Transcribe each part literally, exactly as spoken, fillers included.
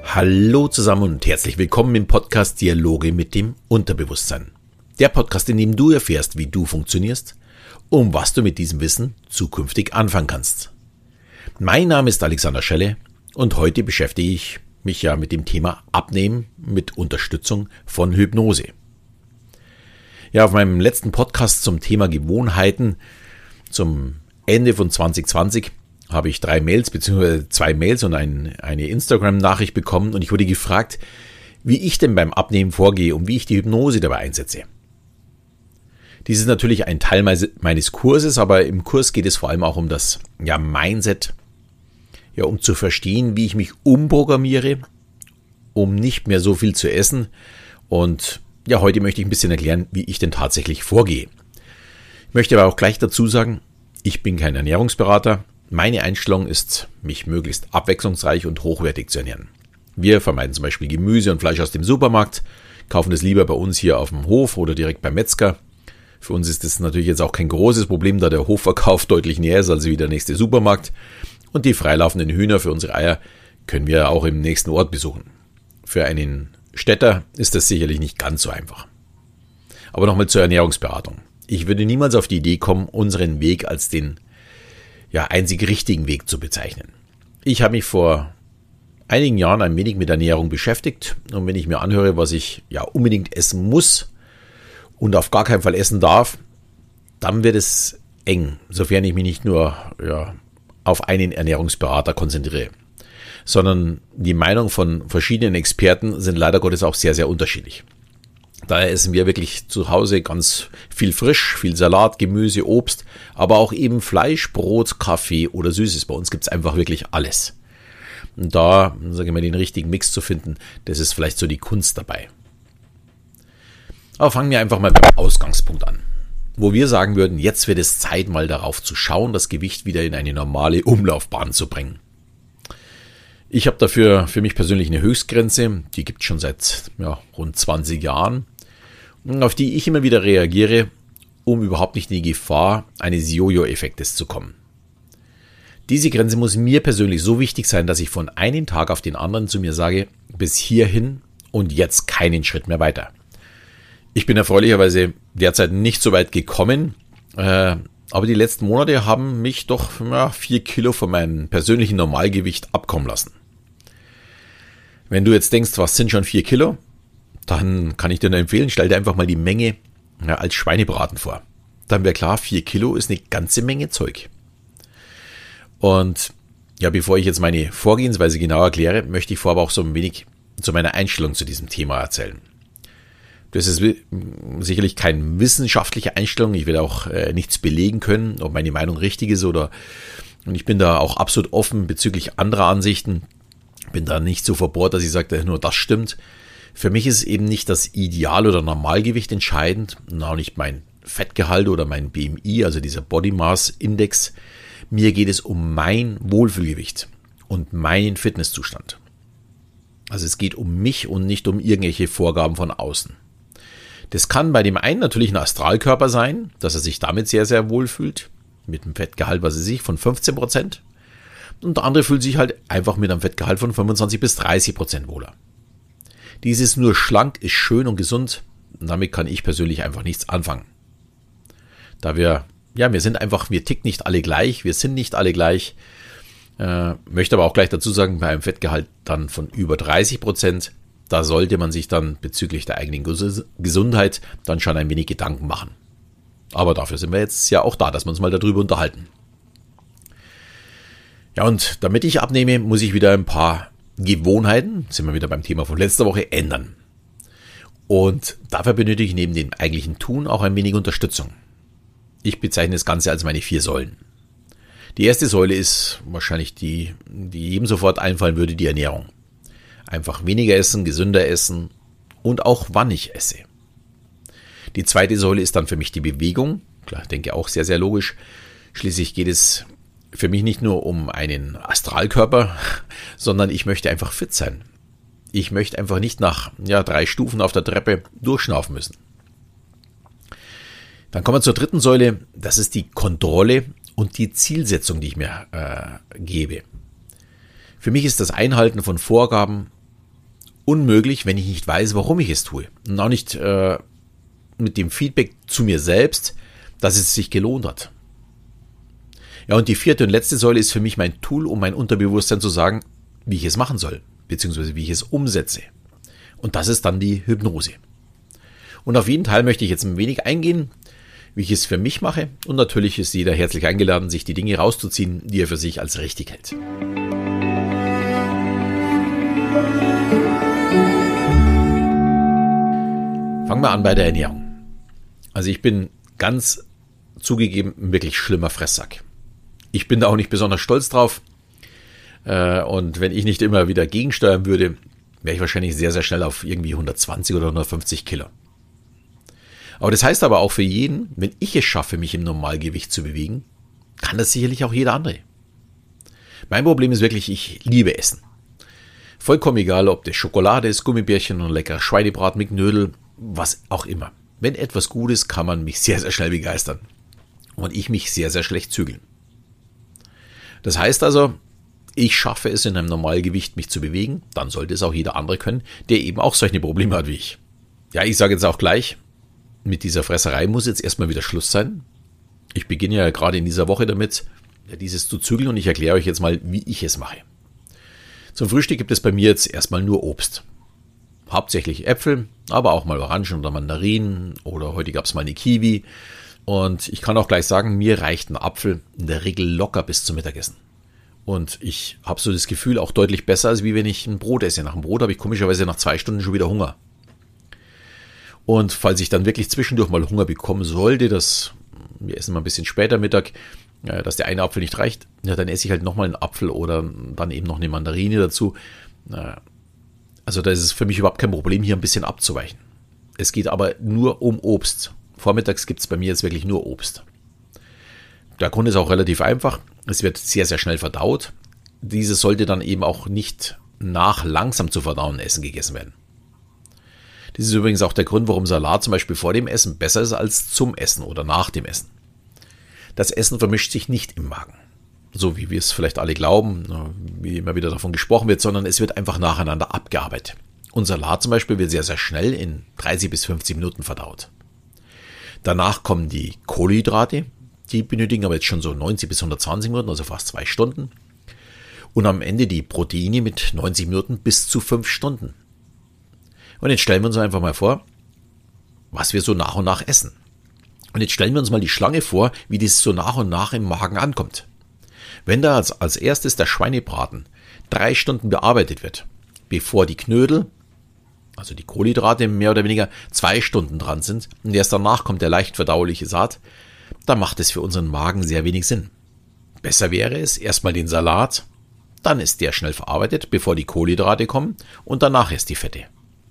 Hallo zusammen und herzlich willkommen im Podcast Dialoge mit dem Unterbewusstsein. Der Podcast, in dem du erfährst, wie du funktionierst und was du mit diesem Wissen zukünftig anfangen kannst. Mein Name ist Alexander Schelle und heute beschäftige ich mich ja mit dem Thema Abnehmen mit Unterstützung von Hypnose. Ja, auf meinem letzten Podcast zum Thema Gewohnheiten zum Ende von zwanzig zwanzig habe ich drei Mails bzw. zwei Mails und ein, eine Instagram-Nachricht bekommen und ich wurde gefragt, wie ich denn beim Abnehmen vorgehe und wie ich die Hypnose dabei einsetze. Dies ist natürlich ein Teil meines Kurses, aber im Kurs geht es vor allem auch um das ja, Mindset, ja, um zu verstehen, wie ich mich umprogrammiere, um nicht mehr so viel zu essen. Und ja, heute möchte ich ein bisschen erklären, wie ich denn tatsächlich vorgehe. Ich möchte aber auch gleich dazu sagen, ich bin kein Ernährungsberater. Meine Einstellung ist, mich möglichst abwechslungsreich und hochwertig zu ernähren. Wir vermeiden zum Beispiel Gemüse und Fleisch aus dem Supermarkt, kaufen es lieber bei uns hier auf dem Hof oder direkt beim Metzger. Für uns ist das natürlich jetzt auch kein großes Problem, da der Hofverkauf deutlich näher ist als wie der nächste Supermarkt. Und die freilaufenden Hühner für unsere Eier können wir auch im nächsten Ort besuchen. Für einen Städter ist das sicherlich nicht ganz so einfach. Aber nochmal zur Ernährungsberatung. Ich würde niemals auf die Idee kommen, unseren Weg als den ja, einzig richtigen Weg zu bezeichnen. Ich habe mich vor einigen Jahren ein wenig mit Ernährung beschäftigt und wenn ich mir anhöre, was ich ja unbedingt essen muss und auf gar keinen Fall essen darf, dann wird es eng, sofern ich mich nicht nur ja, auf einen Ernährungsberater konzentriere, sondern die Meinung von verschiedenen Experten sind leider Gottes auch sehr, sehr unterschiedlich. Daher essen wir wirklich zu Hause ganz viel frisch, viel Salat, Gemüse, Obst, aber auch eben Fleisch, Brot, Kaffee oder Süßes. Bei uns gibt es einfach wirklich alles. Und da, sage ich mal, den richtigen Mix zu finden, das ist vielleicht so die Kunst dabei. Aber fangen wir einfach mal beim Ausgangspunkt an, wo wir sagen würden, jetzt wird es Zeit, mal darauf zu schauen, das Gewicht wieder in eine normale Umlaufbahn zu bringen. Ich habe dafür für mich persönlich eine Höchstgrenze, die gibt es schon seit ja, rund zwanzig Jahren, auf die ich immer wieder reagiere, um überhaupt nicht in die Gefahr eines Jojo-Effektes zu kommen. Diese Grenze muss mir persönlich so wichtig sein, dass ich von einem Tag auf den anderen zu mir sage, bis hierhin und jetzt keinen Schritt mehr weiter. Ich bin erfreulicherweise derzeit nicht so weit gekommen, äh, aber die letzten Monate haben mich doch ja, vier Kilo von meinem persönlichen Normalgewicht abkommen lassen. Wenn du jetzt denkst, was sind schon vier Kilo, dann kann ich dir nur empfehlen, stell dir einfach mal die Menge ja, als Schweinebraten vor. Dann wäre klar, vier Kilo ist eine ganze Menge Zeug. Und ja, bevor ich jetzt meine Vorgehensweise genau erkläre, möchte ich vorher auch so ein wenig zu meiner Einstellung zu diesem Thema erzählen. Das ist sicherlich keine wissenschaftliche Einstellung. Ich werde auch äh, nichts belegen können, ob meine Meinung richtig ist oder. Und ich bin da auch absolut offen bezüglich anderer Ansichten. Bin da nicht so verbohrt, dass ich sage, nur das stimmt. Für mich ist eben nicht das Ideal- oder Normalgewicht entscheidend, und auch nicht mein Fettgehalt oder mein B M I, also dieser Body Mass Index. Mir geht es um mein Wohlfühlgewicht und meinen Fitnesszustand. Also es geht um mich und nicht um irgendwelche Vorgaben von außen. Das kann bei dem einen natürlich ein Astralkörper sein, dass er sich damit sehr, sehr wohl fühlt, mit einem Fettgehalt, was weiß ich, von fünfzehn Prozent. Und der andere fühlt sich halt einfach mit einem Fettgehalt von fünfundzwanzig bis dreißig Prozent wohler. Dieses nur schlank ist schön und gesund, und damit kann ich persönlich einfach nichts anfangen. Da wir, ja, wir sind einfach, wir ticken nicht alle gleich, wir sind nicht alle gleich. Äh, möchte aber auch gleich dazu sagen, bei einem Fettgehalt dann von über dreißig Prozent, da sollte man sich dann bezüglich der eigenen Gesundheit dann schon ein wenig Gedanken machen. Aber dafür sind wir jetzt ja auch da, dass wir uns mal darüber unterhalten. Ja, und damit ich abnehme, muss ich wieder ein paar Gewohnheiten, sind wir wieder beim Thema von letzter Woche, ändern. Und dafür benötige ich neben dem eigentlichen Tun auch ein wenig Unterstützung. Ich bezeichne das Ganze als meine vier Säulen. Die erste Säule ist wahrscheinlich die, die jedem sofort einfallen würde, die Ernährung. Einfach weniger essen, gesünder essen und auch wann ich esse. Die zweite Säule ist dann für mich die Bewegung. Klar, ich denke auch sehr, sehr logisch. Schließlich geht es für mich nicht nur um einen Astralkörper, sondern ich möchte einfach fit sein. Ich möchte einfach nicht nach ja, drei Stufen auf der Treppe durchschnaufen müssen. Dann kommen wir zur dritten Säule. Das ist die Kontrolle und die Zielsetzung, die ich mir äh, gebe. Für mich ist das Einhalten von Vorgaben unmöglich, wenn ich nicht weiß, warum ich es tue. Und auch nicht äh, mit dem Feedback zu mir selbst, dass es sich gelohnt hat. Ja, und die vierte und letzte Säule ist für mich mein Tool, um mein Unterbewusstsein zu sagen, wie ich es machen soll, beziehungsweise wie ich es umsetze. Und das ist dann die Hypnose. Und auf jeden Teil möchte ich jetzt ein wenig eingehen, wie ich es für mich mache. Und natürlich ist jeder herzlich eingeladen, sich die Dinge rauszuziehen, die er für sich als richtig hält. Fangen wir an bei der Ernährung. Also ich bin ganz zugegeben ein wirklich schlimmer Fresssack. Ich bin da auch nicht besonders stolz drauf. Und wenn ich nicht immer wieder gegensteuern würde, wäre ich wahrscheinlich sehr, sehr schnell auf irgendwie hundertzwanzig oder hundertfünfzig Kilo. Aber das heißt aber auch für jeden, wenn ich es schaffe, mich im Normalgewicht zu bewegen, kann das sicherlich auch jeder andere. Mein Problem ist wirklich, ich liebe Essen. Vollkommen egal, ob das Schokolade ist, Gummibärchen und leckerer Schweinebraten mit Knödel, was auch immer. Wenn etwas gut ist, kann man mich sehr, sehr schnell begeistern. Und ich mich sehr, sehr schlecht zügeln. Das heißt also, ich schaffe es in einem Normalgewicht, mich zu bewegen, dann sollte es auch jeder andere können, der eben auch solche Probleme hat wie ich. Ja, ich sage jetzt auch gleich, mit dieser Fresserei muss jetzt erstmal wieder Schluss sein. Ich beginne ja gerade in dieser Woche damit, dieses zu zügeln und ich erkläre euch jetzt mal, wie ich es mache. Zum Frühstück gibt es bei mir jetzt erstmal nur Obst. Hauptsächlich Äpfel, aber auch mal Orangen oder Mandarinen oder heute gab es mal eine Kiwi. Und ich kann auch gleich sagen, mir reicht ein Apfel in der Regel locker bis zum Mittagessen. Und ich habe so das Gefühl auch deutlich besser, als wie wenn ich ein Brot esse. Nach dem Brot habe ich komischerweise nach zwei Stunden schon wieder Hunger. Und falls ich dann wirklich zwischendurch mal Hunger bekommen sollte, dass wir essen mal ein bisschen später Mittag, dass der eine Apfel nicht reicht, ja, dann esse ich halt nochmal einen Apfel oder dann eben noch eine Mandarine dazu. Also da ist es für mich überhaupt kein Problem, hier ein bisschen abzuweichen. Es geht aber nur um Obst. Vormittags gibt es bei mir jetzt wirklich nur Obst. Der Grund ist auch relativ einfach. Es wird sehr, sehr schnell verdaut. Dieses sollte dann eben auch nicht nach langsam zu verdauen Essen gegessen werden. Das ist übrigens auch der Grund, warum Salat zum Beispiel vor dem Essen besser ist als zum Essen oder nach dem Essen. Das Essen vermischt sich nicht im Magen, so wie wir es vielleicht alle glauben, wie immer wieder davon gesprochen wird, sondern es wird einfach nacheinander abgearbeitet. Und Salat zum Beispiel wird sehr, sehr schnell in dreißig bis fünfzig Minuten verdaut. Danach kommen die Kohlenhydrate, die benötigen aber jetzt schon so neunzig bis hundertzwanzig Minuten, also fast zwei Stunden. Und am Ende die Proteine mit neunzig Minuten bis zu fünf Stunden. Und jetzt stellen wir uns einfach mal vor, was wir so nach und nach essen. Und jetzt stellen wir uns mal die Schlange vor, wie das so nach und nach im Magen ankommt. Wenn da als, als erstes der Schweinebraten drei Stunden bearbeitet wird, bevor die Knödel, also die Kohlenhydrate mehr oder weniger, zwei Stunden dran sind und erst danach kommt der leicht verdauliche Saat, dann macht es für unseren Magen sehr wenig Sinn. Besser wäre es, erstmal den Salat, dann ist der schnell verarbeitet, bevor die Kohlenhydrate kommen und danach erst die Fette.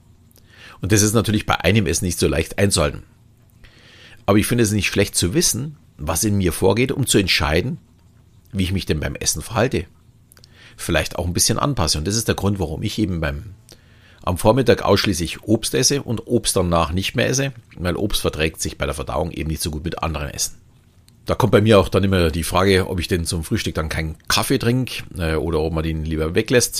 Und das ist natürlich bei einem Essen nicht so leicht einzuhalten. Aber ich finde es nicht schlecht zu wissen, was in mir vorgeht, um zu entscheiden, wie ich mich denn beim Essen verhalte. Vielleicht auch ein bisschen anpasse. Und das ist der Grund, warum ich eben beim am Vormittag ausschließlich Obst esse und Obst danach nicht mehr esse, weil Obst verträgt sich bei der Verdauung eben nicht so gut mit anderen Essen. Da kommt bei mir auch dann immer die Frage, ob ich denn zum Frühstück dann keinen Kaffee trinke äh, oder ob man den lieber weglässt.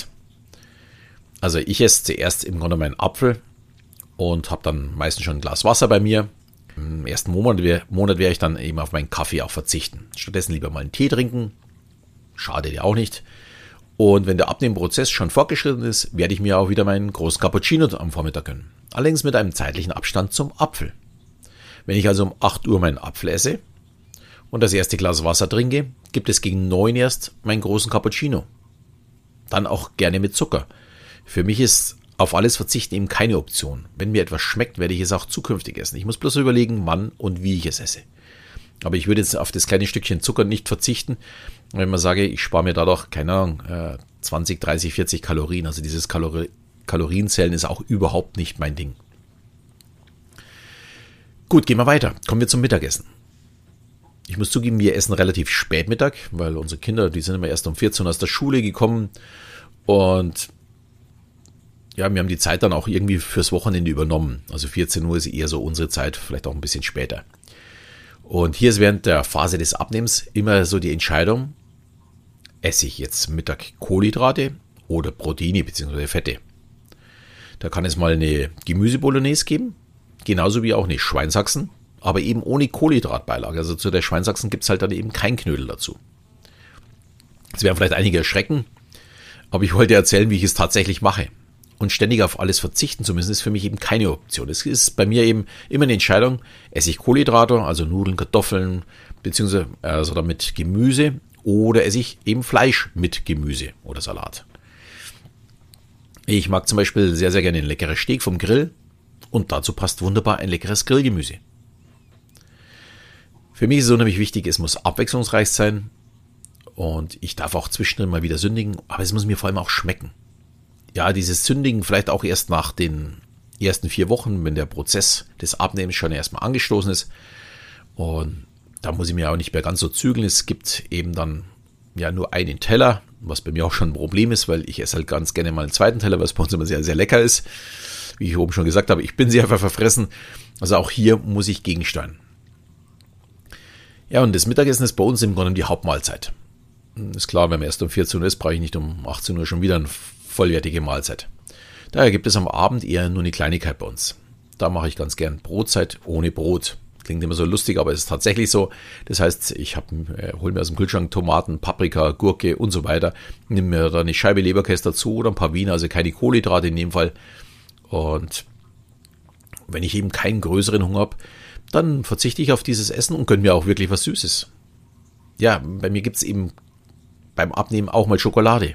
Also ich esse zuerst im Grunde meinen Apfel und habe dann meistens schon ein Glas Wasser bei mir. Im ersten Monat, Monat werde ich dann eben auf meinen Kaffee auch verzichten. Stattdessen lieber mal einen Tee trinken. Schadet ja auch nicht. Und wenn der Abnehmprozess schon fortgeschritten ist, werde ich mir auch wieder meinen großen Cappuccino am Vormittag gönnen. Allerdings mit einem zeitlichen Abstand zum Apfel. Wenn ich also um acht Uhr meinen Apfel esse und das erste Glas Wasser trinke, gibt es gegen neun erst meinen großen Cappuccino. Dann auch gerne mit Zucker. Für mich ist auf alles verzichten eben keine Option. Wenn mir etwas schmeckt, werde ich es auch zukünftig essen. Ich muss bloß überlegen, wann und wie ich es esse. Aber ich würde jetzt auf das kleine Stückchen Zucker nicht verzichten, wenn man sage, ich spare mir dadurch, keine Ahnung, zwanzig, dreißig, vierzig Kalorien. Also dieses Kalori- Kalorienzählen ist auch überhaupt nicht mein Ding. Gut, gehen wir weiter. Kommen wir zum Mittagessen. Ich muss zugeben, wir essen relativ spät Mittag, weil unsere Kinder, die sind immer erst um vierzehn Uhr aus der Schule gekommen und ja, wir haben die Zeit dann auch irgendwie fürs Wochenende übernommen. Also vierzehn Uhr ist eher so unsere Zeit, vielleicht auch ein bisschen später. Und hier ist während der Phase des Abnehmens immer so die Entscheidung, esse ich jetzt Mittag Kohlenhydrate oder Proteine bzw. Fette. Da kann es mal eine Gemüse-Bolognese geben, genauso wie auch eine Schweinshaxen, aber eben ohne Kohlenhydratbeilage. Also zu der Schweinshaxen gibt es halt dann eben kein Knödel dazu. Es werden vielleicht einige erschrecken, aber ich wollte erzählen, wie ich es tatsächlich mache. Und ständig auf alles verzichten zu müssen, ist für mich eben keine Option. Es ist bei mir eben immer eine Entscheidung, esse ich Kohlenhydrate, also Nudeln, Kartoffeln, beziehungsweise also damit Gemüse, oder esse ich eben Fleisch mit Gemüse oder Salat. Ich mag zum Beispiel sehr, sehr gerne ein leckeres Steak vom Grill und dazu passt wunderbar ein leckeres Grillgemüse. Für mich ist es unheimlich wichtig, es muss abwechslungsreich sein und ich darf auch zwischendrin mal wieder sündigen, aber es muss mir vor allem auch schmecken. Ja, dieses Sündigen vielleicht auch erst nach den ersten vier Wochen, wenn der Prozess des Abnehmens schon erstmal angestoßen ist. Und da muss ich mir auch nicht mehr ganz so zügeln. Es gibt eben dann ja nur einen Teller, was bei mir auch schon ein Problem ist, weil ich esse halt ganz gerne mal einen zweiten Teller, was bei uns immer sehr, sehr lecker ist. Wie ich oben schon gesagt habe, ich bin sehr verfressen. Also auch hier muss ich gegensteuern. Ja, und das Mittagessen ist bei uns im Grunde die Hauptmahlzeit. Ist klar, wenn man erst um vierzehn Uhr ist, brauche ich nicht um achtzehn Uhr schon wieder eine vollwertige Mahlzeit. Daher gibt es am Abend eher nur eine Kleinigkeit bei uns. Da mache ich ganz gern Brotzeit ohne Brot. Klingt immer so lustig, aber es ist tatsächlich so. Das heißt, ich hab, äh, hole mir aus dem Kühlschrank Tomaten, Paprika, Gurke und so weiter. Nehme mir da eine Scheibe Leberkäse dazu oder ein paar Wiener, also keine Kohlenhydrate in dem Fall. Und wenn ich eben keinen größeren Hunger habe, dann verzichte ich auf dieses Essen und gönne mir auch wirklich was Süßes. Ja, bei mir gibt es eben beim Abnehmen auch mal Schokolade.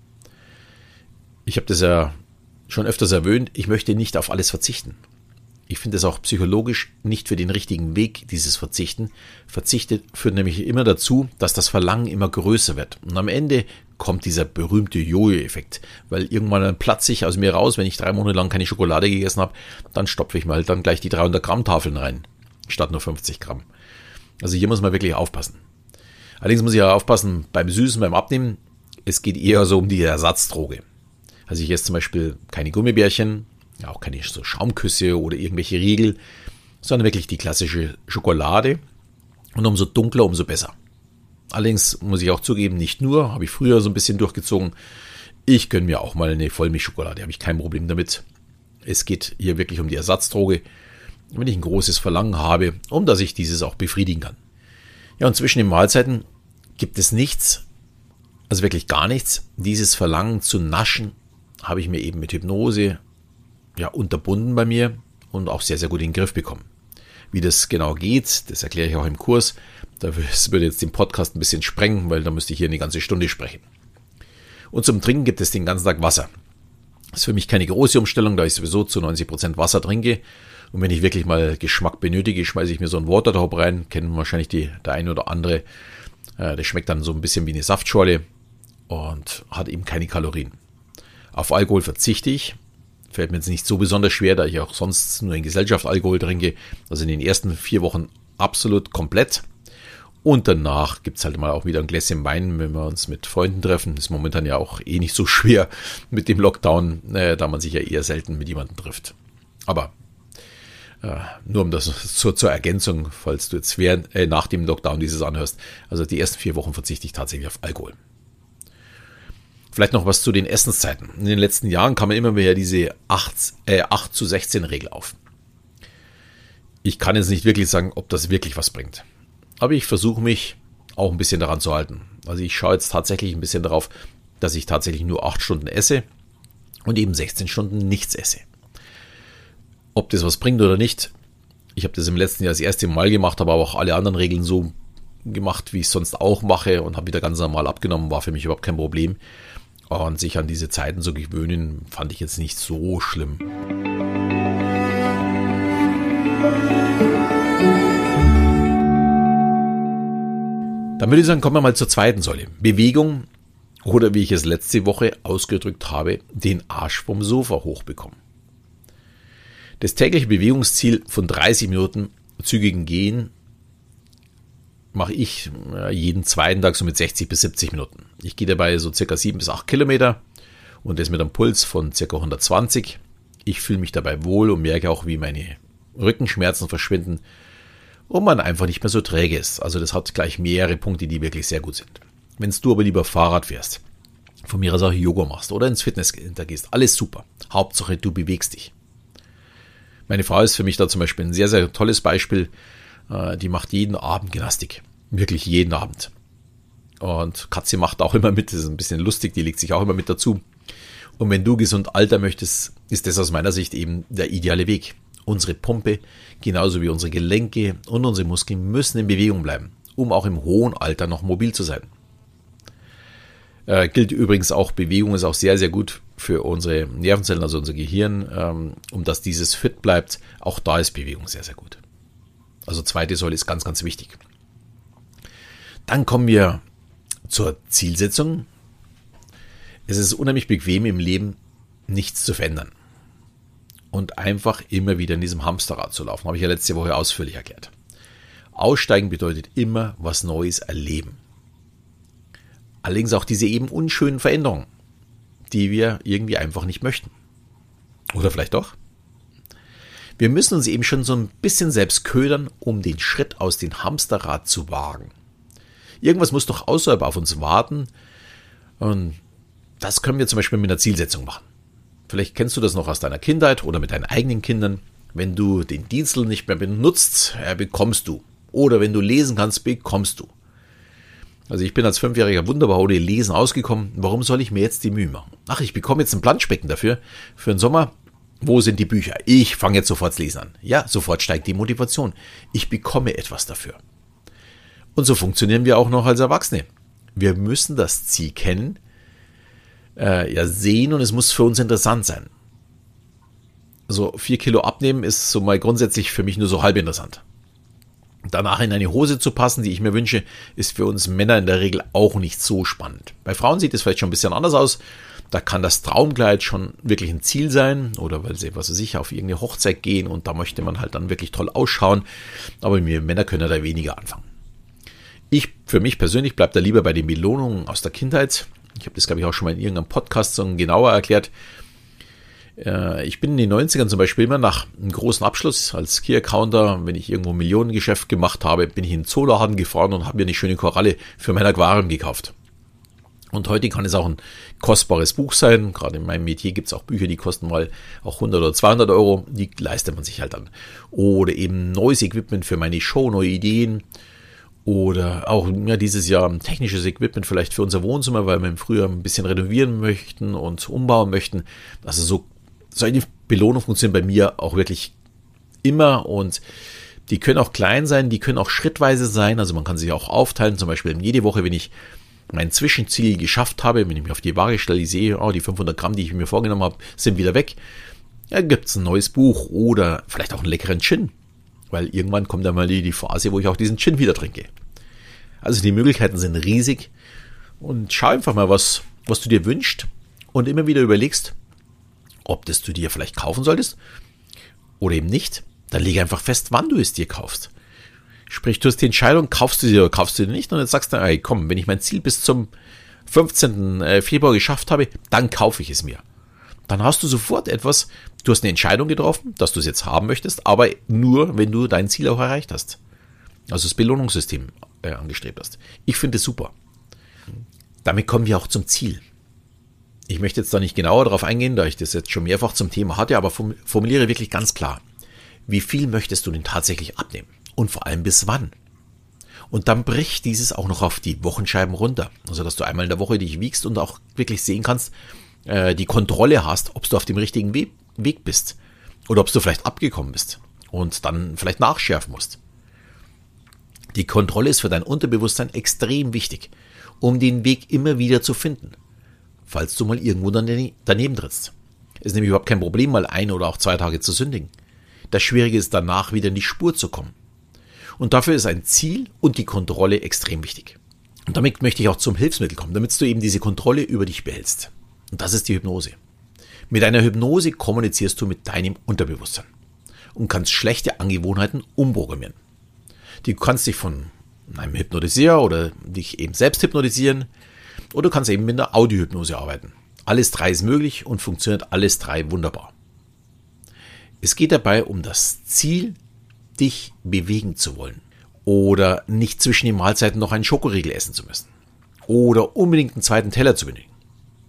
Ich habe das ja schon öfters erwähnt, ich möchte nicht auf alles verzichten. Ich finde es auch psychologisch nicht für den richtigen Weg, dieses Verzichten. Verzichtet führt nämlich immer dazu, dass das Verlangen immer größer wird. Und am Ende kommt dieser berühmte Jojo-Effekt, weil irgendwann dann platze ich aus mir raus, wenn ich drei Monate lang keine Schokolade gegessen habe, dann stopfe ich mal dann gleich die dreihundert Gramm Tafeln rein, statt nur fünfzig Gramm. Also hier muss man wirklich aufpassen. Allerdings muss ich auch aufpassen beim Süßen, beim Abnehmen, es geht eher so um die Ersatzdroge. Also ich esse zum Beispiel keine Gummibärchen, ja, auch keine so Schaumküsse oder irgendwelche Riegel, sondern wirklich die klassische Schokolade. Und umso dunkler, umso besser. Allerdings muss ich auch zugeben, nicht nur, habe ich früher so ein bisschen durchgezogen. Ich gönne mir auch mal eine Vollmilchschokolade, habe ich kein Problem damit. Es geht hier wirklich um die Ersatzdroge, wenn ich ein großes Verlangen habe, um dass ich dieses auch befriedigen kann. Ja, und zwischen den Mahlzeiten gibt es nichts, also wirklich gar nichts. Dieses Verlangen zu naschen habe ich mir eben mit Hypnose ja, unterbunden bei mir und auch sehr, sehr gut in den Griff bekommen. Wie das genau geht, das erkläre ich auch im Kurs. Das würde jetzt den Podcast ein bisschen sprengen, weil da müsste ich hier eine ganze Stunde sprechen. Und zum Trinken gibt es den ganzen Tag Wasser. Das ist für mich keine große Umstellung, da ich sowieso zu neunzig Prozent Wasser trinke. Und wenn ich wirklich mal Geschmack benötige, schmeiße ich mir so einen Waterdrop rein. Kennen wahrscheinlich die, der eine oder andere. Das schmeckt dann so ein bisschen wie eine Saftschorle und hat eben keine Kalorien. Auf Alkohol verzichte ich. Fällt mir jetzt nicht so besonders schwer, da ich auch sonst nur in Gesellschaft Alkohol trinke. Also in den ersten vier Wochen absolut komplett. Und danach gibt's halt mal auch wieder ein Gläschen Wein, wenn wir uns mit Freunden treffen. Ist momentan ja auch eh nicht so schwer mit dem Lockdown, äh, da man sich ja eher selten mit jemandem trifft. Aber äh, nur um das zur, zur Ergänzung, falls du jetzt während, äh, nach dem Lockdown dieses anhörst. Also die ersten vier Wochen verzichte ich tatsächlich auf Alkohol. Vielleicht noch was zu den Essenszeiten. In den letzten Jahren kam immer mehr diese acht zu sechzehn Regel auf. Ich kann jetzt nicht wirklich sagen, ob das wirklich was bringt. Aber ich versuche mich auch ein bisschen daran zu halten. Also ich schaue jetzt tatsächlich ein bisschen darauf, dass ich tatsächlich nur acht Stunden esse und eben sechzehn Stunden nichts esse. Ob das was bringt oder nicht, ich habe das im letzten Jahr das erste Mal gemacht, habe aber auch alle anderen Regeln so gemacht, wie ich es sonst auch mache und habe wieder ganz normal abgenommen, war für mich überhaupt kein Problem. Und sich an diese Zeiten zu gewöhnen, fand ich jetzt nicht so schlimm. Dann würde ich sagen, kommen wir mal zur zweiten Säule. Bewegung oder wie ich es letzte Woche ausgedrückt habe, den Arsch vom Sofa hochbekommen. Das tägliche Bewegungsziel von dreißig Minuten zügigen Gehen mache ich jeden zweiten Tag so mit sechzig bis siebzig Minuten. Ich gehe dabei so circa sieben bis acht Kilometer und das mit einem Puls von circa hundertzwanzig. Ich fühle mich dabei wohl und merke auch, wie meine Rückenschmerzen verschwinden und man einfach nicht mehr so träge ist. Also das hat gleich mehrere Punkte, die wirklich sehr gut sind. Wenn du aber lieber Fahrrad fährst, von mir aus auch Yoga machst oder ins Fitnesscenter gehst. Alles super. Hauptsache, du bewegst dich. Meine Frau ist für mich da zum Beispiel ein sehr, sehr tolles Beispiel. Die macht jeden Abend Gymnastik. Wirklich jeden Abend. Und Katze macht auch immer mit. Das ist ein bisschen lustig. Die legt sich auch immer mit dazu. Und wenn du gesund altern möchtest, ist das aus meiner Sicht eben der ideale Weg. Unsere Pumpe, genauso wie unsere Gelenke und unsere Muskeln müssen in Bewegung bleiben, um auch im hohen Alter noch mobil zu sein. Äh, gilt übrigens auch, Bewegung ist auch sehr, sehr gut für unsere Nervenzellen, also unser Gehirn, ähm, um dass dieses fit bleibt. Auch da ist Bewegung sehr, sehr gut. Also zweite Säule ist ganz, ganz wichtig. Dann kommen wir zur Zielsetzung. Es ist unheimlich bequem im Leben, nichts zu verändern. Und einfach immer wieder in diesem Hamsterrad zu laufen. Habe ich ja letzte Woche ausführlich erklärt. Aussteigen bedeutet immer was Neues erleben. Allerdings auch diese eben unschönen Veränderungen, die wir irgendwie einfach nicht möchten. Oder vielleicht doch? Wir müssen uns eben schon so ein bisschen selbst ködern, um den Schritt aus dem Hamsterrad zu wagen. Irgendwas muss doch außerhalb auf uns warten. Und das können wir zum Beispiel mit einer Zielsetzung machen. Vielleicht kennst du das noch aus deiner Kindheit oder mit deinen eigenen Kindern. Wenn du den Dienstl nicht mehr benutzt, äh, bekommst du. Oder wenn du lesen kannst, bekommst du. Also ich bin als Fünfjähriger wunderbar ohne Lesen ausgekommen. Warum soll ich mir jetzt die Mühe machen? Ach, ich bekomme jetzt ein Planschbecken dafür, für den Sommer. Wo sind die Bücher? Ich fange jetzt sofort das Lesen an. Ja, sofort steigt die Motivation. Ich bekomme etwas dafür. Und so funktionieren wir auch noch als Erwachsene. Wir müssen das Ziel kennen, äh, ja sehen und es muss für uns interessant sein. Also vier Kilo abnehmen ist so mal grundsätzlich für mich nur so halb interessant. Danach in eine Hose zu passen, die ich mir wünsche, ist für uns Männer in der Regel auch nicht so spannend. Bei Frauen sieht es vielleicht schon ein bisschen anders aus. Da kann das Traumkleid schon wirklich ein Ziel sein oder weil sie, was weiß ich, auf irgendeine Hochzeit gehen und da möchte man halt dann wirklich toll ausschauen. Aber wir Männer können da weniger anfangen. Ich, für mich persönlich, bleibe da lieber bei den Belohnungen aus der Kindheit. Ich habe das, glaube ich, auch schon mal in irgendeinem Podcast so genauer erklärt. Ich bin in den neunzigern zum Beispiel immer nach einem großen Abschluss als Key-Accounter, wenn ich irgendwo ein Millionengeschäft gemacht habe, bin ich in den Zooladen gefahren und habe mir eine schöne Koralle für mein Aquarium gekauft. Und heute kann es auch ein kostbares Buch sein. Gerade in meinem Metier gibt es auch Bücher, die kosten mal auch hundert oder zweihundert Euro. Die leistet man sich halt dann. Oder eben neues Equipment für meine Show, neue Ideen. Oder auch ja, dieses Jahr technisches Equipment vielleicht für unser Wohnzimmer, weil wir im Frühjahr ein bisschen renovieren möchten und umbauen möchten. Also so, so eine Belohnung funktioniert bei mir auch wirklich immer und die können auch klein sein, die können auch schrittweise sein. Also man kann sich auch aufteilen, zum Beispiel jede Woche, wenn ich mein Zwischenziel geschafft habe, wenn ich mich auf die Waage stelle, ich sehe, oh, die fünfhundert Gramm, die ich mir vorgenommen habe, sind wieder weg. Ja, gibt es ein neues Buch oder vielleicht auch einen leckeren Gin. Weil irgendwann kommt dann mal die, die Phase, wo ich auch diesen Gin wieder trinke. Also die Möglichkeiten sind riesig. Und schau einfach mal, was, was du dir wünschst und immer wieder überlegst, ob das du dir vielleicht kaufen solltest oder eben nicht. Dann lege einfach fest, wann du es dir kaufst. Sprich, du hast die Entscheidung, kaufst du dir oder kaufst du dir nicht und jetzt sagst du, ey, komm, wenn ich mein Ziel bis zum fünfzehnten Februar geschafft habe, dann kaufe ich es mir. Dann hast du sofort etwas, du hast eine Entscheidung getroffen, dass du es jetzt haben möchtest, aber nur, wenn du dein Ziel auch erreicht hast. Also das Belohnungssystem äh, angestrebt hast. Ich finde es super. Damit kommen wir auch zum Ziel. Ich möchte jetzt da nicht genauer darauf eingehen, da ich das jetzt schon mehrfach zum Thema hatte, aber formuliere wirklich ganz klar, wie viel möchtest du denn tatsächlich abnehmen? Und vor allem bis wann? Und dann brich dieses auch noch auf die Wochenscheiben runter. Also dass du einmal in der Woche dich wiegst und auch wirklich sehen kannst, die Kontrolle hast, ob du auf dem richtigen We- Weg bist oder ob du vielleicht abgekommen bist und dann vielleicht nachschärfen musst. Die Kontrolle ist für dein Unterbewusstsein extrem wichtig, um den Weg immer wieder zu finden, falls du mal irgendwo daneben trittst. Es ist nämlich überhaupt kein Problem, mal ein oder auch zwei Tage zu sündigen. Das Schwierige ist danach wieder in die Spur zu kommen. Und dafür ist ein Ziel und die Kontrolle extrem wichtig. Und damit möchte ich auch zum Hilfsmittel kommen, damit du eben diese Kontrolle über dich behältst. Und das ist die Hypnose. Mit einer Hypnose kommunizierst du mit deinem Unterbewusstsein und kannst schlechte Angewohnheiten umprogrammieren. Du kannst dich von einem Hypnotisierer oder dich eben selbst hypnotisieren oder du kannst eben mit einer Audiohypnose arbeiten. Alles drei ist möglich und funktioniert alles drei wunderbar. Es geht dabei um das Ziel, dich bewegen zu wollen oder nicht zwischen den Mahlzeiten noch einen Schokoriegel essen zu müssen oder unbedingt einen zweiten Teller zu benötigen.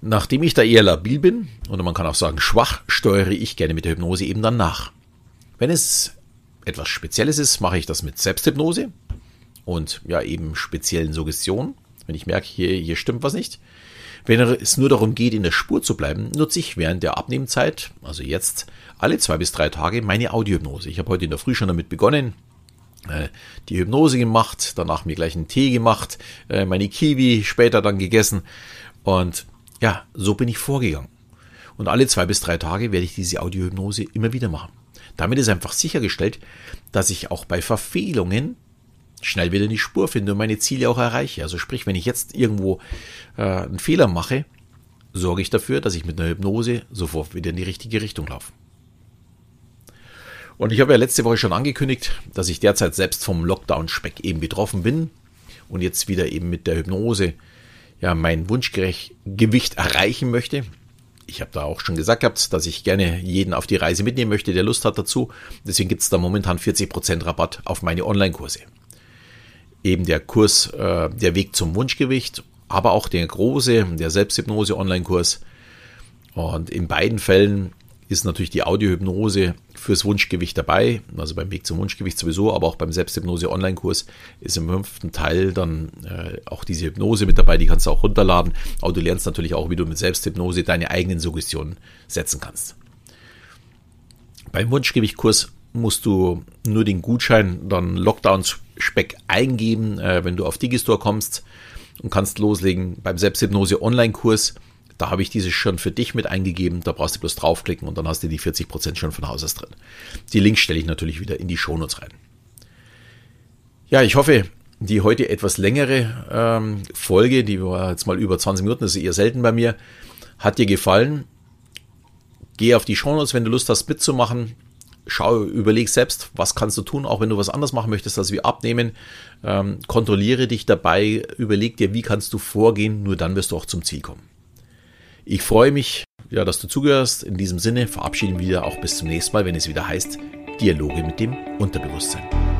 Nachdem ich da eher labil bin, oder man kann auch sagen schwach, steuere ich gerne mit der Hypnose eben dann nach. Wenn es etwas Spezielles ist, mache ich das mit Selbsthypnose und ja eben speziellen Suggestionen. Wenn ich merke, hier, hier stimmt was nicht. Wenn es nur darum geht, in der Spur zu bleiben, nutze ich während der Abnehmzeit, also jetzt, alle zwei bis drei Tage meine Audiohypnose. Ich habe heute in der Früh schon damit begonnen, die Hypnose gemacht, danach mir gleich einen Tee gemacht, meine Kiwi später dann gegessen und ja, so bin ich vorgegangen. Und alle zwei bis drei Tage werde ich diese Audiohypnose immer wieder machen. Damit ist einfach sichergestellt, dass ich auch bei Verfehlungen schnell wieder in die Spur finde und meine Ziele auch erreiche. Also sprich, wenn ich jetzt irgendwo äh, einen Fehler mache, sorge ich dafür, dass ich mit einer Hypnose sofort wieder in die richtige Richtung laufe. Und ich habe ja letzte Woche schon angekündigt, dass ich derzeit selbst vom Lockdown-Speck eben betroffen bin und jetzt wieder eben mit der Hypnose ja mein Wunschgewicht erreichen möchte. Ich habe da auch schon gesagt gehabt, dass ich gerne jeden auf die Reise mitnehmen möchte, der Lust hat dazu. Deswegen gibt es da momentan vierzig Prozent Rabatt auf meine Online-Kurse. Eben der Kurs, äh, der Weg zum Wunschgewicht, aber auch der große, der Selbsthypnose-Online-Kurs. Und in beiden Fällen ist natürlich die Audiohypnose fürs Wunschgewicht dabei, also beim Weg zum Wunschgewicht sowieso, aber auch beim Selbsthypnose-Online-Kurs ist im fünften Teil dann äh, auch diese Hypnose mit dabei, die kannst du auch runterladen, aber du lernst natürlich auch, wie du mit Selbsthypnose deine eigenen Suggestionen setzen kannst. Beim Wunschgewicht-Kurs musst du nur den Gutschein dann Lockdown-Speck eingeben, äh, wenn du auf Digistore kommst und kannst loslegen. Beim Selbsthypnose-Online-Kurs, da habe ich dieses schon für dich mit eingegeben, da brauchst du bloß draufklicken und dann hast du die vierzig Prozent schon von Haus aus drin. Die Links stelle ich natürlich wieder in die Shownotes rein. Ja, ich hoffe, die heute etwas längere ähm, Folge, die war jetzt mal über zwanzig Minuten, das ist eher selten bei mir, hat dir gefallen. Geh auf die Shownotes, wenn du Lust hast mitzumachen. Schau, überleg selbst, was kannst du tun, auch wenn du was anderes machen möchtest, als wir abnehmen. Ähm, kontrolliere dich dabei, überleg dir, wie kannst du vorgehen, nur dann wirst du auch zum Ziel kommen. Ich freue mich, ja, dass du zugehörst. In diesem Sinne verabschieden wir wieder auch bis zum nächsten Mal, wenn es wieder heißt Dialoge mit dem Unterbewusstsein.